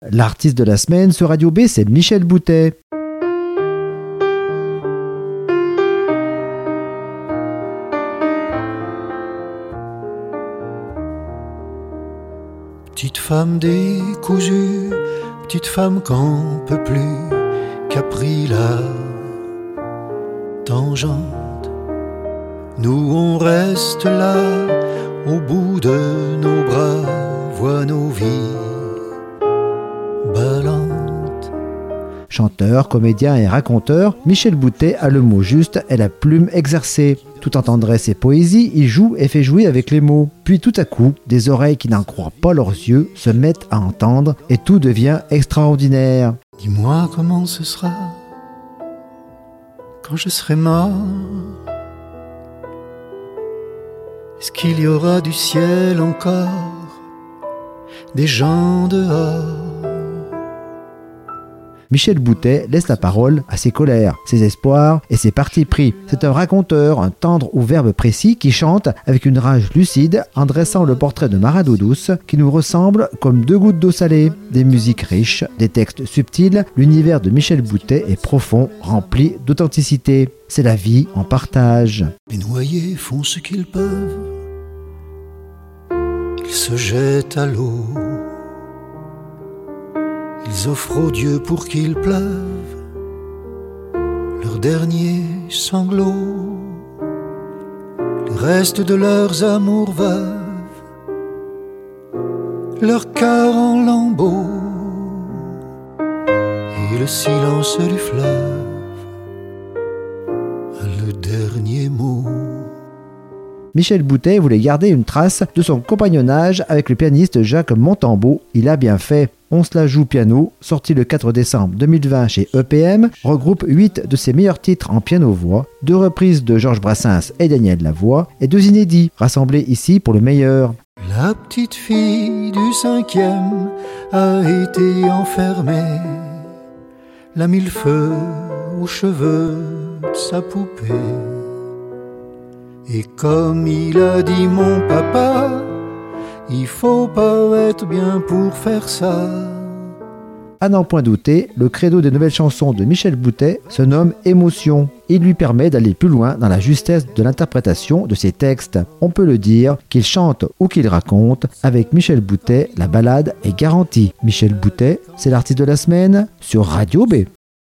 L'artiste de la semaine sur Radio B, c'est Michel Boutet. Petite femme décousue, petite femme qu'on peut plus, qui a pris la tangente. Nous on reste là, au bout de nos bras, voit nos vies ballantes. Chanteur, comédien et raconteur, Michel Boutet a le mot juste et la plume exercée. Tout en tendresse et poésie, il joue et fait jouer avec les mots. Puis tout à coup, des oreilles qui n'en croient pas leurs yeux se mettent à entendre et tout devient extraordinaire. Dis-moi comment ce sera quand je serai mort. Est-ce qu'il y aura du ciel encore, des gens dehors? Michel Boutet laisse la parole à ses colères, ses espoirs et ses partis pris. C'est un raconteur, un tendre ou verbe précis qui chante avec une rage lucide en dressant le portrait de Maradoux douce qui nous ressemble comme deux gouttes d'eau salée. Des musiques riches, des textes subtils, l'univers de Michel Boutet est profond, rempli d'authenticité. C'est la vie en partage. Les noyés font ce qu'ils peuvent, ils se jettent à l'eau. Ils offrent au Dieu pour qu'il pleuve leur dernier sanglot, les restes de leurs amours veuves, leur cœur en lambeaux et le silence du fleuve a le dernier mot. Michel Boutet voulait garder une trace de son compagnonnage avec le pianiste Jacques Montambeau. Il a bien fait. On se la joue piano, sorti le 4 décembre 2020 chez EPM, regroupe 8 de ses meilleurs titres en piano-voix, 2 reprises de Georges Brassens et Daniel Lavoie, et 2 inédits, rassemblés ici pour le meilleur. La petite fille du 5e a été enfermée, la millefeuille aux cheveux de sa poupée. Et comme il a dit mon papa, il faut pas être bien pour faire ça. À n'en point douter, le credo des nouvelles chansons de Michel Boutet se nomme Émotion. Il lui permet d'aller plus loin dans la justesse de l'interprétation de ses textes. On peut le dire, qu'il chante ou qu'il raconte, avec Michel Boutet, la balade est garantie. Michel Boutet, c'est l'artiste de la semaine sur Radio B.